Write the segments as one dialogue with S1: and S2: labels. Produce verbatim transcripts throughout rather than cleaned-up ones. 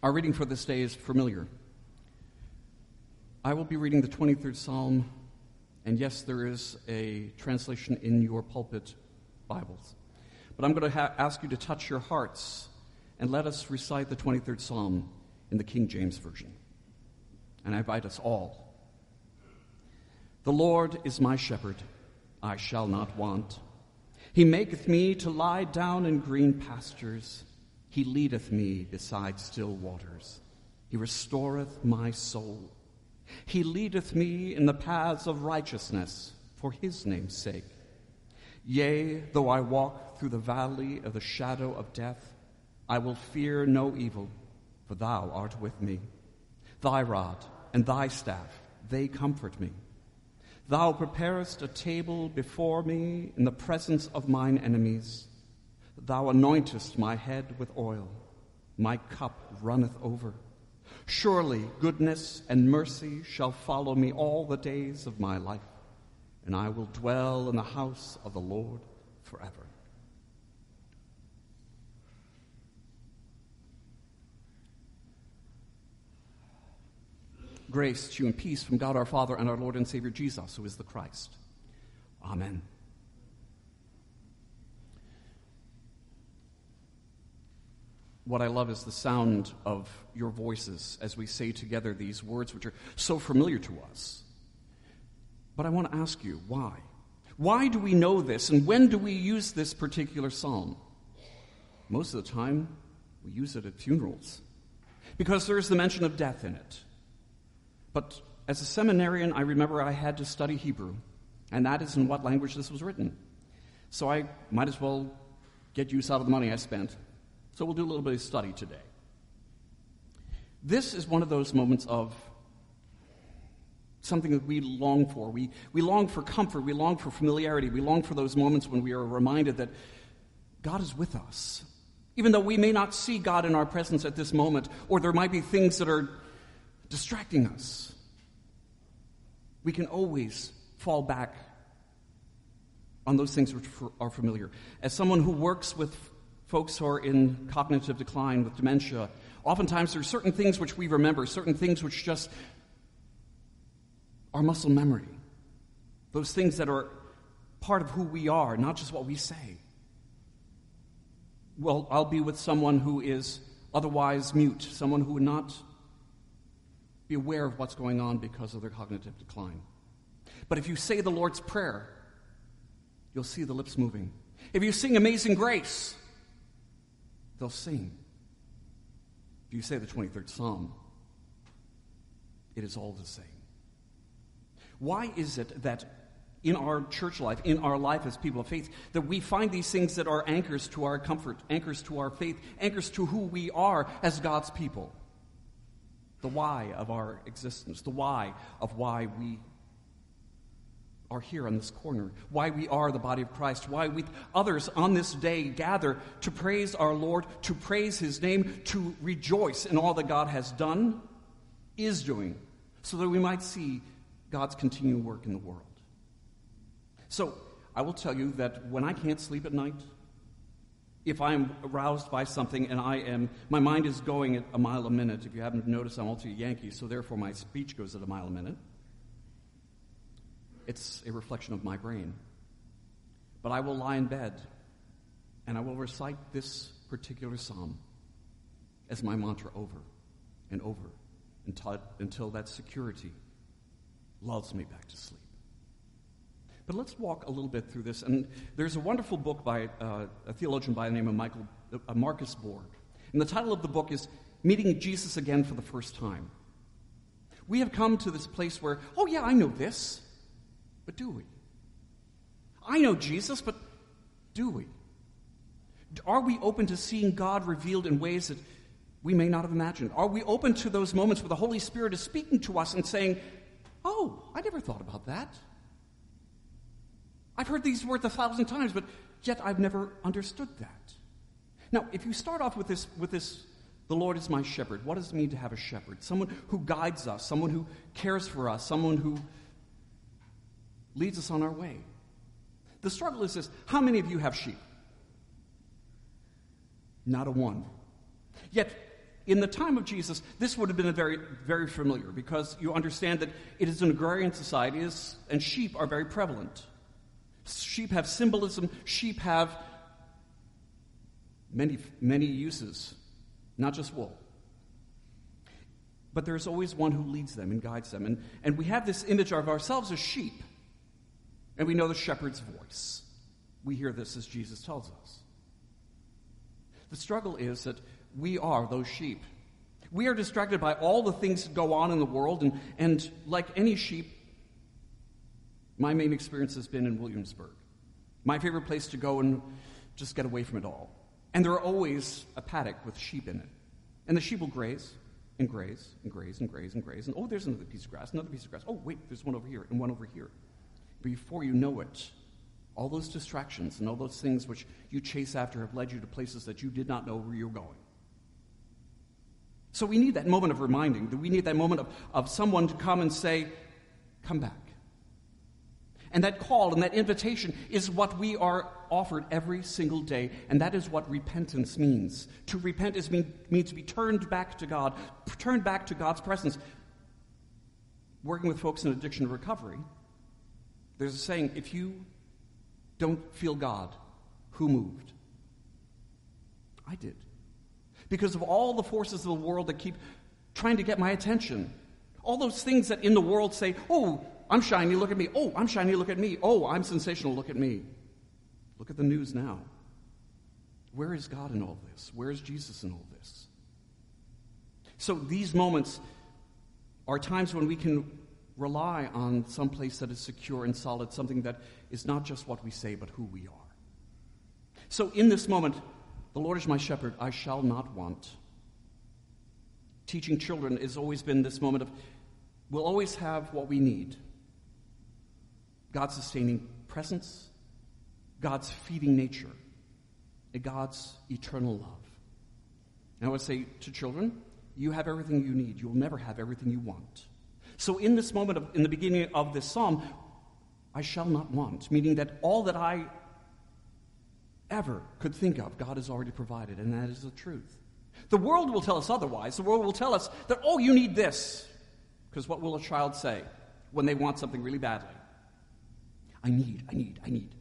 S1: Our reading for this day is familiar. I will be reading the twenty-third Psalm, and yes, there is a translation in your pulpit Bibles. But I'm going to ha- ask you to touch your hearts and let us recite the twenty-third Psalm in the King James Version. And I invite us all. The Lord is my shepherd, I shall not want. He maketh me to lie down in green pastures. He leadeth me beside still waters. He restoreth my soul. He leadeth me in the paths of righteousness for his name's sake. Yea, though I walk through the valley of the shadow of death, I will fear no evil, for thou art with me. Thy rod and thy staff, they comfort me. Thou preparest a table before me in the presence of mine enemies. Thou anointest my head with oil. My cup runneth over. Surely goodness and mercy shall follow me all the days of my life, and I will dwell in the house of the Lord forever. Grace to you and peace from God our Father and our Lord and Savior Jesus, who is the Christ. Amen. What I love is the sound of your voices as we say together these words which are so familiar to us. But I want to ask you, why? Why do we know this, and when do we use this particular psalm? Most of the time, we use it at funerals, because there is the mention of death in it. But as a seminarian, I remember I had to study Hebrew, and that is in what language this was written. So I might as well get use out of the money I spent. So we'll do a little bit of study today. This is one of those moments of something that we long for. We, we long for comfort. We long for familiarity. We long for those moments when we are reminded that God is with us. Even though we may not see God in our presence at this moment, or there might be things that are distracting us, we can always fall back on those things which are familiar. As someone who works with folks who are in cognitive decline with dementia, oftentimes there are certain things which we remember, certain things which just are muscle memory. Those things that are part of who we are, not just what we say. Well, I'll be with someone who is otherwise mute, someone who would not be aware of what's going on because of their cognitive decline. But if you say the Lord's Prayer, you'll see the lips moving. If you sing Amazing Grace, they'll sing. If you say the twenty-third Psalm, it is all the same. Why is it that in our church life, in our life as people of faith, that we find these things that are anchors to our comfort, anchors to our faith, anchors to who we are as God's people? The why of our existence, the why of why we are here on this corner, why we are the body of Christ, why we others on this day gather to praise our Lord, to praise his name, to rejoice in all that God has done, is doing, so that we might see God's continuing work in the world. So I will tell you that when I can't sleep at night, if I'm aroused by something and I am, my mind is going at a mile a minute. If you haven't noticed, I'm also a Yankee, so therefore my speech goes at a mile a minute. It's a reflection of my brain. But I will lie in bed and I will recite this particular psalm as my mantra over and over until, until that security lulls me back to sleep. But let's walk a little bit through this. And there's a wonderful book by uh, a theologian by the name of Michael uh, Marcus Borg. And the title of the book is Meeting Jesus Again for the First Time. We have come to this place where, oh yeah, I know this. But do we? I know Jesus, but do we? Are we open to seeing God revealed in ways that we may not have imagined? Are we open to those moments where the Holy Spirit is speaking to us and saying, oh, I never thought about that. I've heard these words a thousand times, but yet I've never understood that. Now, if you start off with this, with this, the Lord is my shepherd, what does it mean to have a shepherd? Someone who guides us, someone who cares for us, someone who leads us on our way. The struggle is this: how many of you have sheep? Not a one. Yet, In the time of Jesus, this would have been a very, very familiar, because you understand that it is an agrarian society, is, and sheep are very prevalent. Sheep have symbolism. Sheep have many, many uses, not just wool. But there's always one who leads them and guides them. And, and we have this image of ourselves as sheep, and we know the shepherd's voice. We hear this as Jesus tells us. The struggle is that we are those sheep. We are distracted by all the things that go on in the world, and, and like any sheep, my main experience has been in Williamsburg. My favorite place to go and just get away from it all. And there are always a paddock with sheep in it. And the sheep will graze and graze and graze and graze and graze. And oh, there's another piece of grass, another piece of grass. Oh, wait, there's one over here and one over here. But before you know it, all those distractions and all those things which you chase after have led you to places that you did not know where you're going. So we need that moment of reminding. We need that moment of, of someone to come and say, come back. And that call and that invitation is what we are offered every single day, and that is what repentance means. To repent is mean, means to be turned back to God, turned back to God's presence. Working with folks in addiction recovery, there's a saying, if you don't feel God, who moved? I did. Because of all the forces of the world that keep trying to get my attention. All those things that in the world say, oh, I'm shiny, look at me. Oh, I'm shiny, look at me. Oh, I'm sensational, look at me. Look at the news now. Where is God in all this? Where is Jesus in all this? So these moments are times when we can rely on some place that is secure and solid, something that is not just what we say, but who we are. So in this moment, the Lord is my shepherd, I shall not want. Teaching children has always been this moment of, we'll always have what we need. God's sustaining presence, God's feeding nature, and God's eternal love. And I would say to children, you have everything you need. You will never have everything you want. So in this moment, of, in the beginning of this psalm, I shall not want, meaning that all that I ever could think of, God has already provided, and that is the truth. The world will tell us otherwise. The world will tell us that, oh, you need this. Because what will a child say when they want something really badly? I need, I need, I need.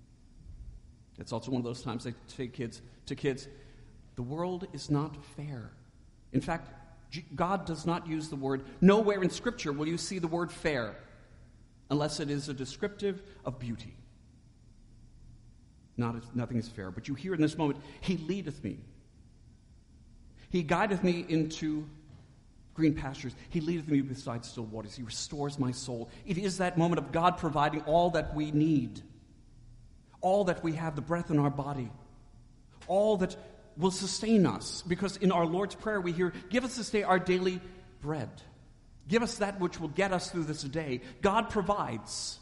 S1: It's also one of those times I say kids, to kids, the world is not fair. In fact, God does not use the word, nowhere in Scripture will you see the word fair, unless it is a descriptive of beauty. Not, nothing is fair. But you hear in this moment, He leadeth me. He guideth me into green pastures. He leadeth me beside still waters. He restores my soul. It is that moment of God providing all that we need. All that we have, the breath in our body. All that will sustain us. Because in our Lord's Prayer we hear, give us this day our daily bread. Give us that which will get us through this day. God provides.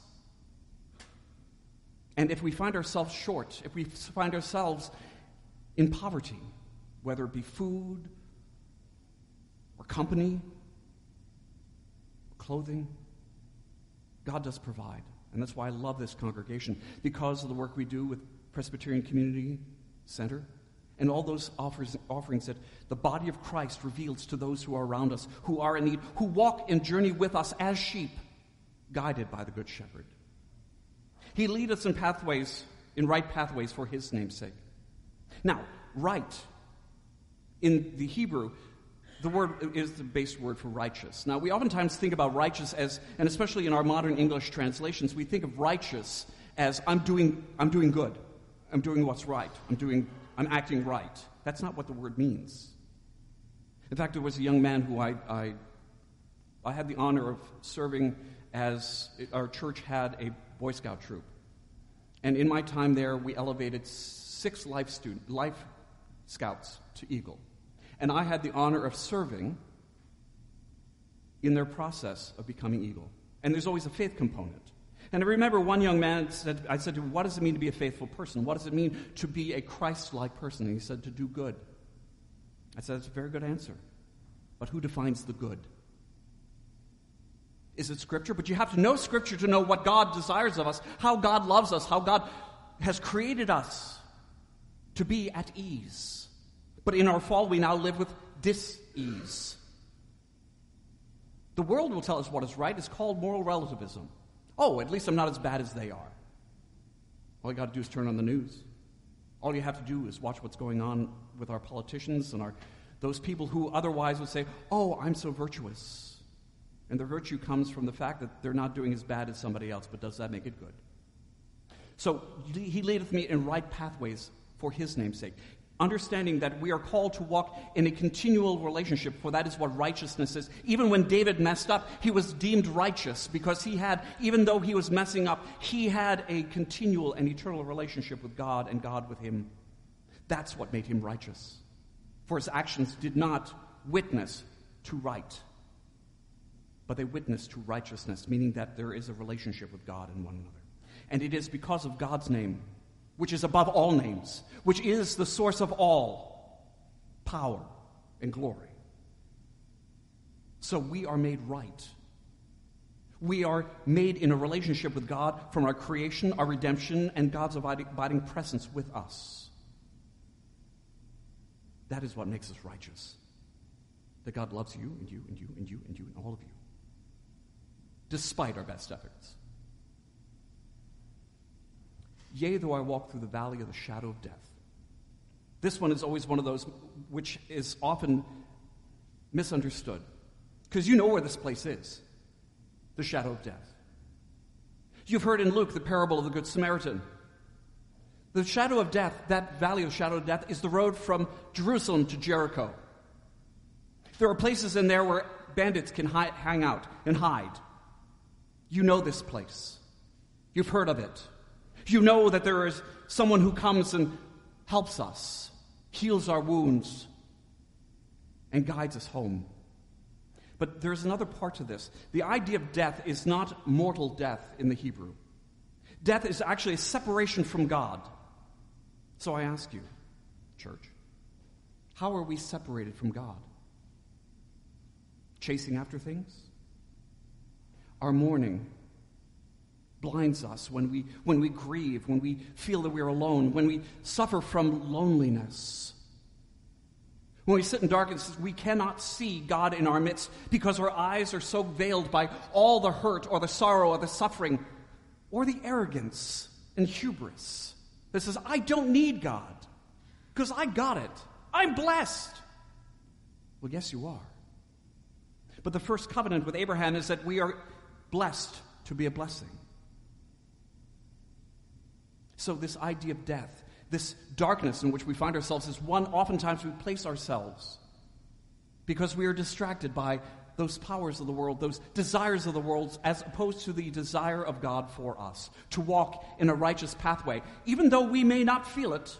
S1: And if we find ourselves short, if we find ourselves in poverty, whether it be food or company, clothing, God does provide. And that's why I love this congregation, because of the work we do with Presbyterian Community Center and all those offers, offerings that the body of Christ reveals to those who are around us, who are in need, who walk and journey with us as sheep, guided by the Good Shepherd. He leads us in pathways, in right pathways for His name's sake. Now, right, in the Hebrew, the word is the base word for righteous. Now, we oftentimes think about righteous as, and especially in our modern English translations, we think of righteous as I'm doing, I'm doing good. I'm doing what's right. I'm doing, I'm acting right. That's not what the word means. In fact, there was a young man who I, I, I had the honor of serving as our church had a Boy Scout troop. And in my time there, we elevated six life student, life scouts to Eagle. And I had the honor of serving in their process of becoming Eagle. And there's always a faith component. And I remember one young man said, I said to him, what does it mean to be a faithful person? What does it mean to be a Christ-like person? And he said, to do good. I said, that's a very good answer. But who defines the good? Is it Scripture? But you have to know Scripture to know what God desires of us, how God loves us, how God has created us to be at ease, But in our fall, we now live with dis-ease. The world will tell us what is right. It's called moral relativism. Oh, at least I'm not as bad as they are. All you got to do is turn on the news. All you have to do is watch what's going on with our politicians and our those people who otherwise would say, oh, I'm so virtuous. And their virtue comes from the fact that they're not doing as bad as somebody else, but does that make it good? So he leadeth me in right pathways for his name's sake, understanding that we are called to walk in a continual relationship, for that is what righteousness is. Even when David messed up, he was deemed righteous because he had, even though he was messing up, he had a continual and eternal relationship with God and God with him. That's what made him righteous. For his actions did not witness to right, but they witness to righteousness, meaning that there is a relationship with God and one another. And it is because of God's name, which is above all names, which is the source of all power and glory. So we are made right. We are made in a relationship with God from our creation, our redemption, and God's abiding, abiding presence with us. That is what makes us righteous. That God loves you and you and you and you and you and all of you, despite our best efforts. Yea, though I walk through the valley of the shadow of death. This one is always one of those which is often misunderstood. Because you know where this place is. The shadow of death. You've heard in Luke the parable of the Good Samaritan. The shadow of death, that valley of the shadow of death, is the road from Jerusalem to Jericho. There are places in there where bandits can hi- hang out and hide. You know this place. You've heard of it. You know that there is someone who comes and helps us, heals our wounds, and guides us home. But there's another part to this. The idea of death is not mortal death in the Hebrew. Death is actually a separation from God. So I ask you, church, how are we separated from God? Chasing after things? Our mourning blinds us when we when we grieve, when we feel that we're alone, when we suffer from loneliness. When we sit in darkness, we cannot see God in our midst because our eyes are so veiled by all the hurt or the sorrow or the suffering or the arrogance and hubris that says, I don't need God because I got it. I'm blessed. Well, yes, you are. But the first covenant with Abraham is that we are blessed to be a blessing. So this idea of death, this darkness in which we find ourselves, is one oftentimes we place ourselves because we are distracted by those powers of the world, those desires of the world, as opposed to the desire of God for us, to walk in a righteous pathway, even though we may not feel it.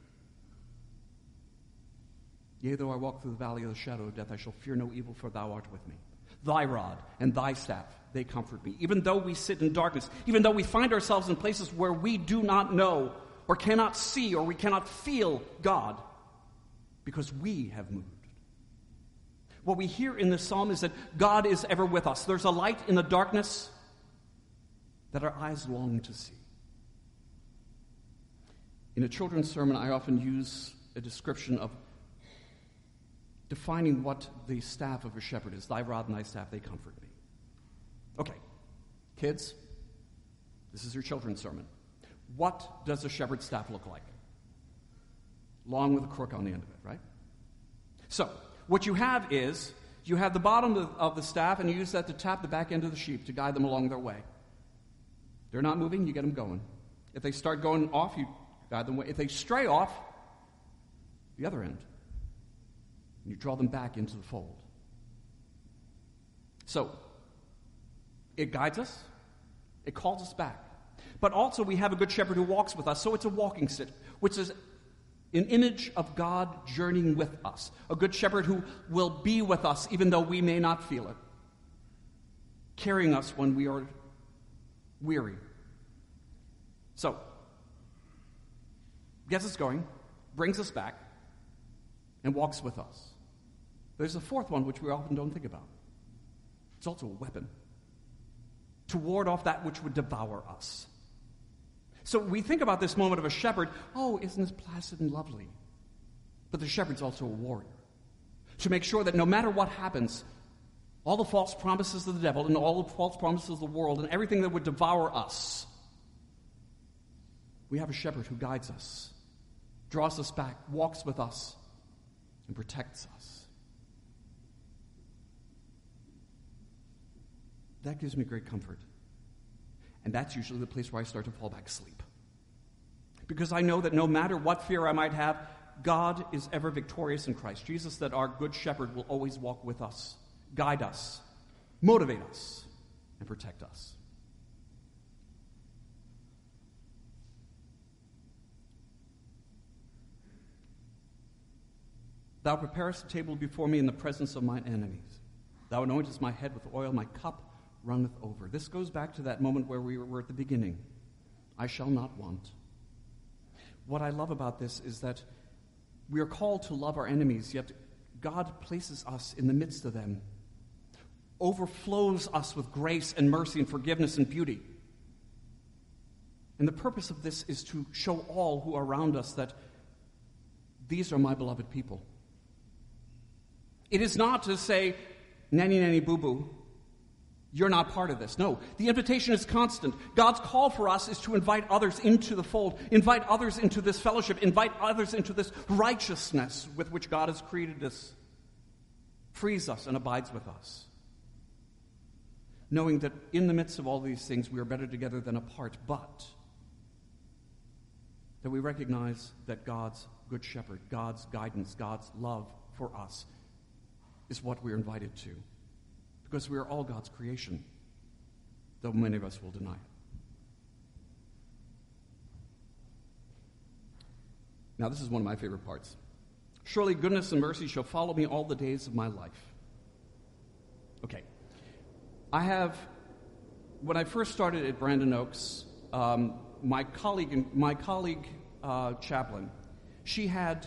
S1: Yea, though I walk through the valley of the shadow of death, I shall fear no evil, for thou art with me. Thy rod and thy staff, they comfort me. Even though we sit in darkness, even though we find ourselves in places where we do not know or cannot see or we cannot feel God, because we have moved. What we hear in this psalm is that God is ever with us. There's a light in the darkness that our eyes long to see. In a children's sermon, I often use a description of defining what the staff of a shepherd is. Thy rod and thy staff, they comfort me. Okay, kids, this is your children's sermon. What does a shepherd's staff look like? Long with a crook on the end of it, right? So, what you have is, you have the bottom of, of the staff, and you use that to tap the back end of the sheep to guide them along their way. They're not moving, you get them going. If they start going off, you guide them away. If they stray off, the other end. And you draw them back into the fold. So, it guides us. It calls us back. But also we have a good shepherd who walks with us. So it's a walking stick, which is an image of God journeying with us. A good shepherd who will be with us even though we may not feel it. Carrying us when we are weary. So, gets us going, brings us back, and walks with us. There's a fourth one which we often don't think about. It's also a weapon to ward off that which would devour us. So we think about this moment of a shepherd. Oh, isn't this placid and lovely? But the shepherd's also a warrior. To make sure that no matter what happens, all the false promises of the devil and all the false promises of the world and everything that would devour us, we have a shepherd who guides us, draws us back, walks with us, and protects us. That gives me great comfort. And that's usually the place where I start to fall back asleep. Because I know that no matter what fear I might have, God is ever victorious in Christ Jesus, that our good shepherd will always walk with us, guide us, motivate us, and protect us. Thou preparest a table before me in the presence of mine enemies. Thou anointest my head with oil, my cup runneth over. This goes back to that moment where we were at the beginning. I shall not want. What I love about this is that we are called to love our enemies, yet God places us in the midst of them, overflows us with grace and mercy and forgiveness and beauty. And the purpose of this is to show all who are around us that these are my beloved people. It is not to say, nanny, nanny, boo-boo, you're not part of this. No, the invitation is constant. God's call for us is to invite others into the fold, invite others into this fellowship, invite others into this righteousness with which God has created us, frees us and abides with us. Knowing that in the midst of all these things, we are better together than apart, but that we recognize that God's good shepherd, God's guidance, God's love for us is what we're invited to. Because we are all God's creation, though many of us will deny it. Now, this is one of my favorite parts. Surely goodness and mercy shall follow me all the days of my life. Okay. I have, when I first started at Brandon Oaks, um, my colleague, my colleague uh, chaplain, she had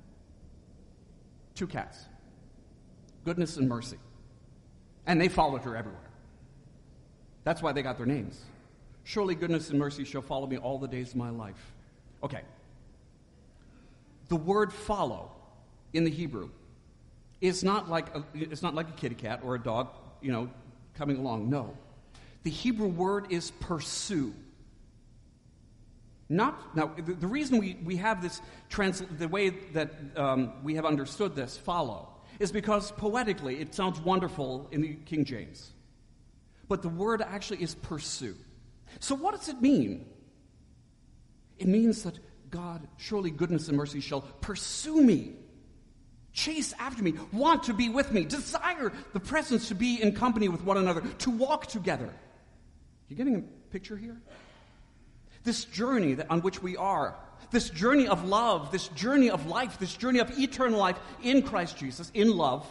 S1: two cats, Goodness and Mercy. And they followed her everywhere. That's why they got their names. Surely goodness and mercy shall follow me all the days of my life. Okay. The word follow in the Hebrew is not like a, it's not like a kitty cat or a dog, you know, coming along. No. The Hebrew word is pursue. Not now. The, the reason we, we have this trans, the way that um, we have understood this follow is because poetically it sounds wonderful in the King James. But the word actually is pursue. So what does it mean? It means that God, surely goodness and mercy shall pursue me, chase after me, want to be with me, desire the presence to be in company with one another, to walk together. You getting a picture here? This journey that, on which we are, this journey of love, this journey of life, this journey of eternal life in Christ Jesus, in love,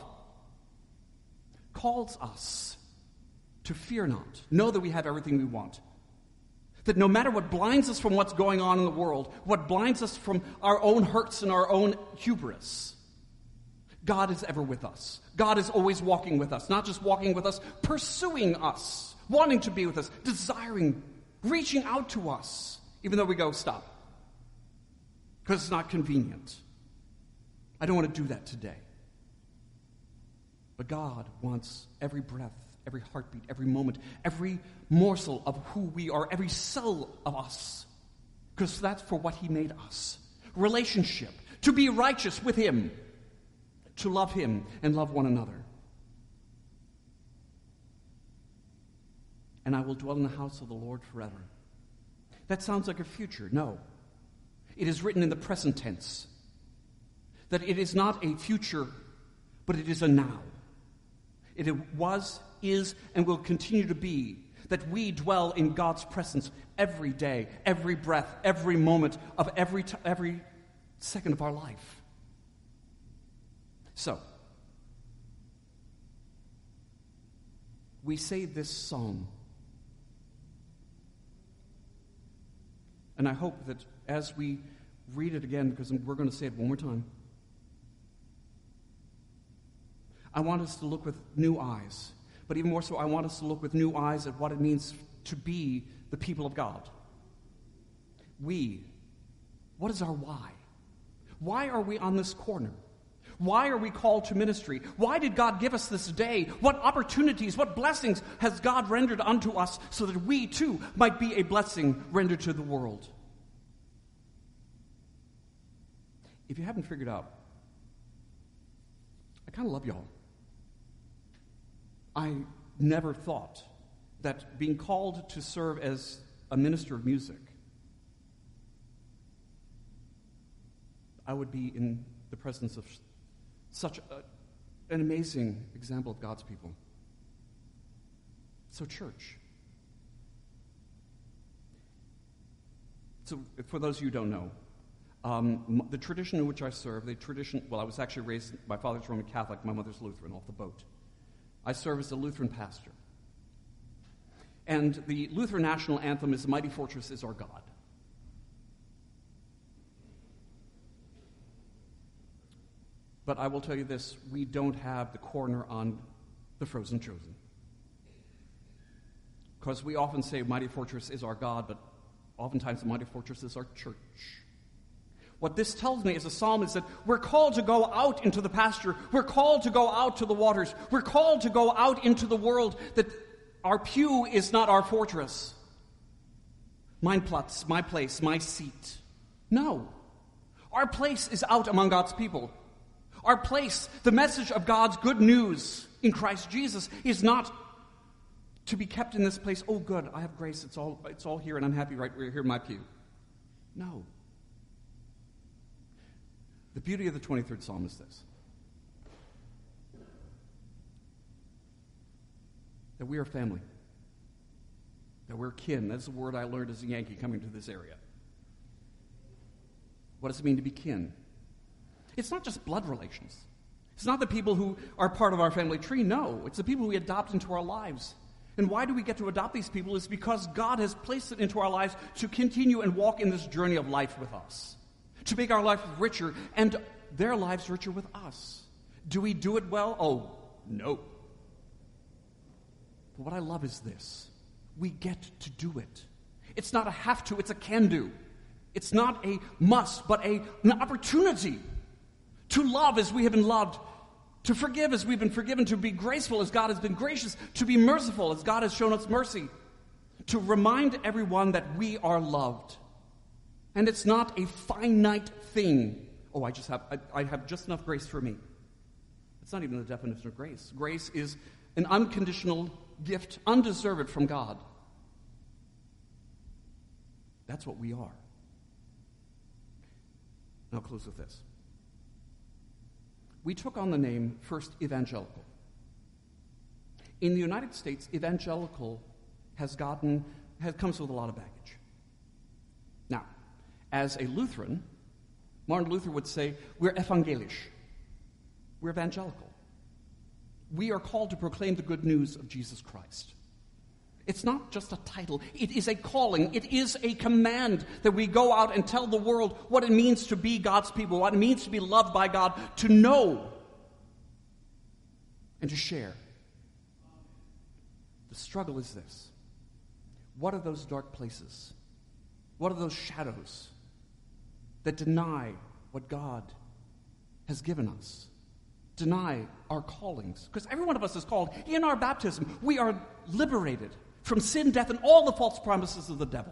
S1: calls us to fear not. Know that we have everything we want. That no matter what blinds us from what's going on in the world, what blinds us from our own hurts and our own hubris, God is ever with us. God is always walking with us. Not just walking with us, pursuing us, wanting to be with us, desiring, reaching out to us, even though we go, stop. Because it's not convenient. I don't want to do that today. But God wants every breath, every heartbeat, every moment, every morsel of who we are, every cell of us. Because that's for what he made us. Relationship. To be righteous with him. To love him and love one another. And I will dwell in the house of the Lord forever. That sounds like a future. No. It is written in the present tense. That it is not a future, but it is a now. It was, is, and will continue to be that we dwell in God's presence every day, every breath, every moment of every t- every second of our life. So, we say this song, and I hope that as we read it again, because we're going to say it one more time, I want us to look with new eyes. But even more so, I want us to look with new eyes at what it means to be the people of God. We, what is our why? Why are we on this corner? Why are we called to ministry? Why did God give us this day? What opportunities, what blessings has God rendered unto us so that we too might be a blessing rendered to the world? If you haven't figured out, I kind of love y'all. I never thought that being called to serve as a minister of music, I would be in the presence of such a, an amazing example of God's people. So, church. So, for those of you who don't know, um, the tradition in which I serve, the tradition, well, I was actually raised, my father's Roman Catholic, my mother's Lutheran, off the boat. I serve as a Lutheran pastor. And the Lutheran national anthem is "The Mighty Fortress is Our God." But I will tell you this, we don't have the corner on the frozen chosen. Because we often say mighty fortress is our God, but oftentimes the mighty fortress is our church. What this tells me as a psalm is that we're called to go out into the pasture. We're called to go out to the waters. We're called to go out into the world, that our pew is not our fortress. Mein Platz, my place, my seat. No. Our place is out among God's people. Our place, the message of God's good news in Christ Jesus, is not to be kept in this place. Oh, good, I have grace. It's all, it's all here, and I'm happy right here in my pew. No. The beauty of the twenty-third Psalm is this: that we are family, that we're kin. That's the word I learned as a Yankee coming to this area. What does it mean to be kin? It's not just blood relations. It's not the people who are part of our family tree. No, it's the people we adopt into our lives. And why do we get to adopt these people? It's because God has placed it into our lives to continue and walk in this journey of life with us, to make our life richer and their lives richer with us. Do we do it well? Oh, no. But what I love is this: we get to do it. It's not a have to, it's a can do. It's not a must, but a, an opportunity to love as we have been loved, to forgive as we've been forgiven, to be graceful as God has been gracious, to be merciful as God has shown us mercy, to remind everyone that we are loved. And it's not a finite thing. Oh, I just have I, I have just enough grace for me. It's not even the definition of grace. Grace is an unconditional gift, undeserved from God. That's what we are. And I'll close with this. We took on the name first evangelical. In the United States, evangelical has gotten has comes with a lot of baggage. Now, as a Lutheran, Martin Luther would say, we're evangelisch. We're evangelical. We are called to proclaim the good news of Jesus Christ. It's not just a title. It is a calling. It is a command that we go out and tell the world what it means to be God's people, what it means to be loved by God, to know and to share. The struggle is this: what are those dark places? What are those shadows that deny what God has given us? Deny our callings. Because every one of us is called. In our baptism, we are liberated from sin, death, and all the false promises of the devil.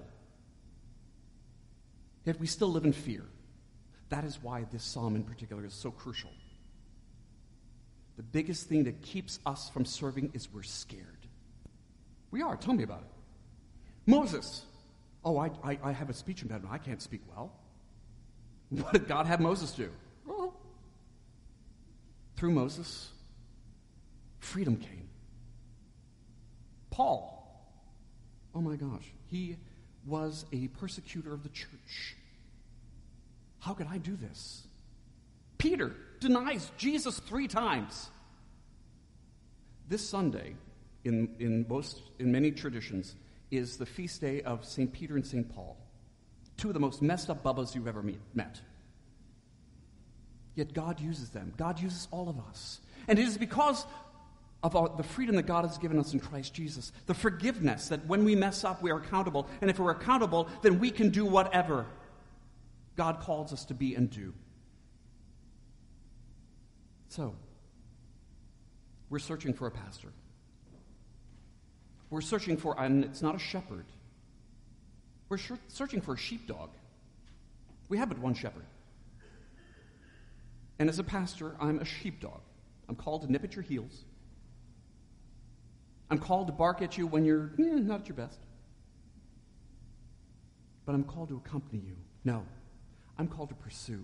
S1: Yet we still live in fear. That is why this psalm in particular is so crucial. The biggest thing that keeps us from serving is we're scared. We are. Tell me about it. Moses. Oh, I, I, I have a speech impediment. I can't speak well. What did God have Moses do? Well, through Moses, freedom came. Paul. Oh my gosh, he was a persecutor of the church. How could I do this? Peter denies Jesus three times. This Sunday, in, in most in many traditions, is the feast day of Saint Peter and Saint Paul, two of the most messed up bubbas you've ever meet, met. Yet God uses them. God uses all of us. And it is because of our, the freedom that God has given us in Christ Jesus, the forgiveness that when we mess up, we are accountable. And if we're accountable, then we can do whatever God calls us to be and do. So, we're searching for a pastor. We're searching for, and it's not a shepherd. We're sh- searching for a sheepdog. We have but one shepherd. And as a pastor, I'm a sheepdog. I'm called to nip at your heels. I'm called to bark at you when you're eh, not at your best. But I'm called to accompany you. No, I'm called to pursue.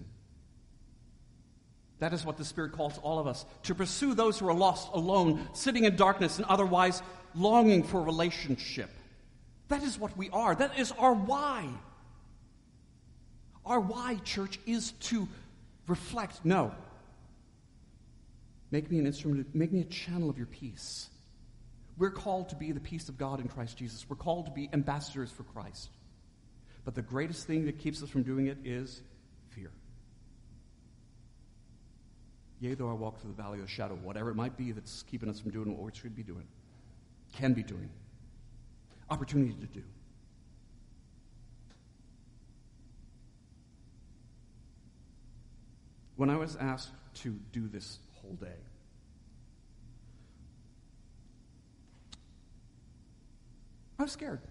S1: That is what the Spirit calls all of us, to pursue those who are lost, alone, sitting in darkness, and otherwise longing for relationship. That is what we are. That is our why. Our why, church, is to reflect. No. Make me an instrument, make me a channel of your peace. We're called to be the peace of God in Christ Jesus. We're called to be ambassadors for Christ. But the greatest thing that keeps us from doing it is fear. Yea, though I walk through the valley of the shadow, whatever it might be that's keeping us from doing what we should be doing, can be doing, opportunity to do. When I was asked to do this whole day, I was scared.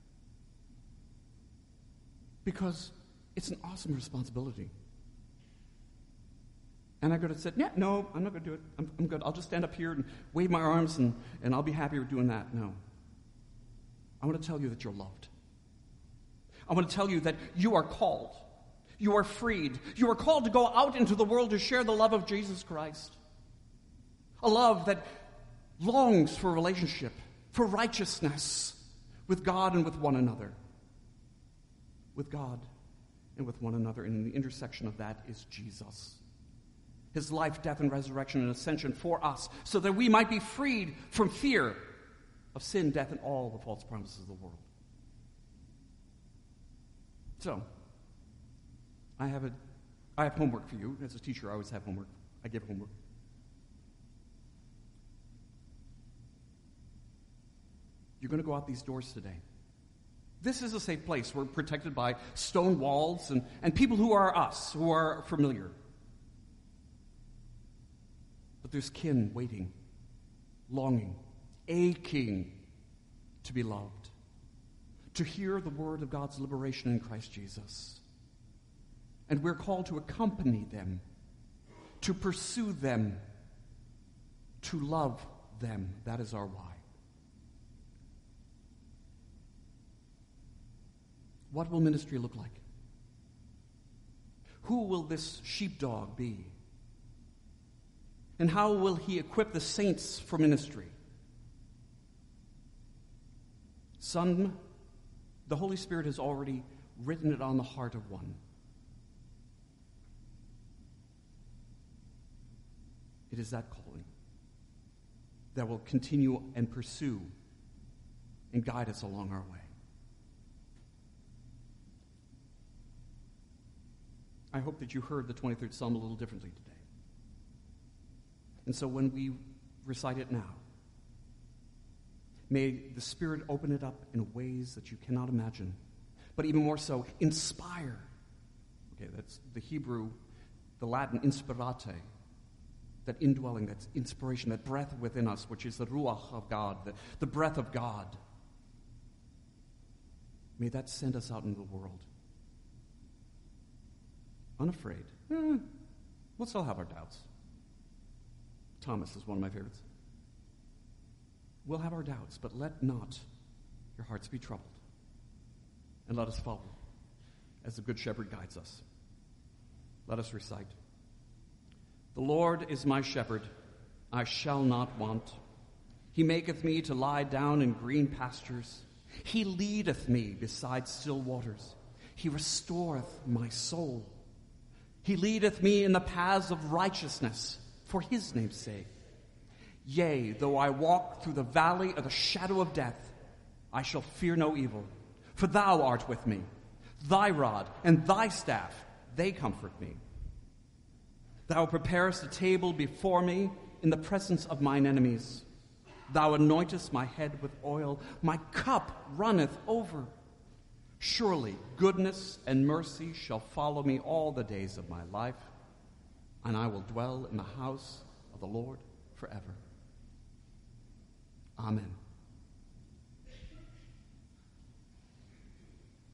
S1: Because it's an awesome responsibility. And I could have said, yeah, no, I'm not going to do it. I'm, I'm good. I'll just stand up here and wave my arms and, and I'll be happy with doing that. No. I want to tell you that you're loved. I want to tell you that you are called. You are freed. You are called to go out into the world to share the love of Jesus Christ. A love that longs for relationship, for righteousness with God and with one another. With God and with one another. And in the intersection of that is Jesus. His life, death, and resurrection and ascension for us, so that we might be freed from fear of sin, death, and all the false promises of the world. So, I have a, I have homework for you. As a teacher, I always have homework. I give homework. You're going to go out these doors today. This is a safe place. We're protected by stone walls and, and people who are us, who are familiar. But there's kin waiting, longing, aching to be loved, to hear the word of God's liberation in Christ Jesus. And we're called to accompany them, to pursue them, to love them. That is our why. What will ministry look like? Who will this sheepdog be? And how will he equip the saints for ministry? Some, the Holy Spirit has already written it on the heart of one. It is that calling that will continue and pursue and guide us along our way. I hope that you heard the twenty-third Psalm a little differently today. And so when we recite it now, may the Spirit open it up in ways that you cannot imagine, but even more so, inspire. Okay, that's the Hebrew, the Latin inspirate, that indwelling, that inspiration, that breath within us, which is the ruach of God, the, the breath of God. May that send us out into the world. Unafraid. Eh, we'll still have our doubts. Thomas is one of my favorites. We'll have our doubts, but let not your hearts be troubled. And let us follow as the Good Shepherd guides us. Let us recite. The Lord is my shepherd, I shall not want. He maketh me to lie down in green pastures. He leadeth me beside still waters. He restoreth my soul. He leadeth me in the paths of righteousness for his name's sake. Yea, though I walk through the valley of the shadow of death, I shall fear no evil, for thou art with me. Thy rod and thy staff, they comfort me. Thou preparest a table before me in the presence of mine enemies. Thou anointest my head with oil. My cup runneth over. Surely goodness and mercy shall follow me all the days of my life, and I will dwell in the house of the Lord forever. Amen.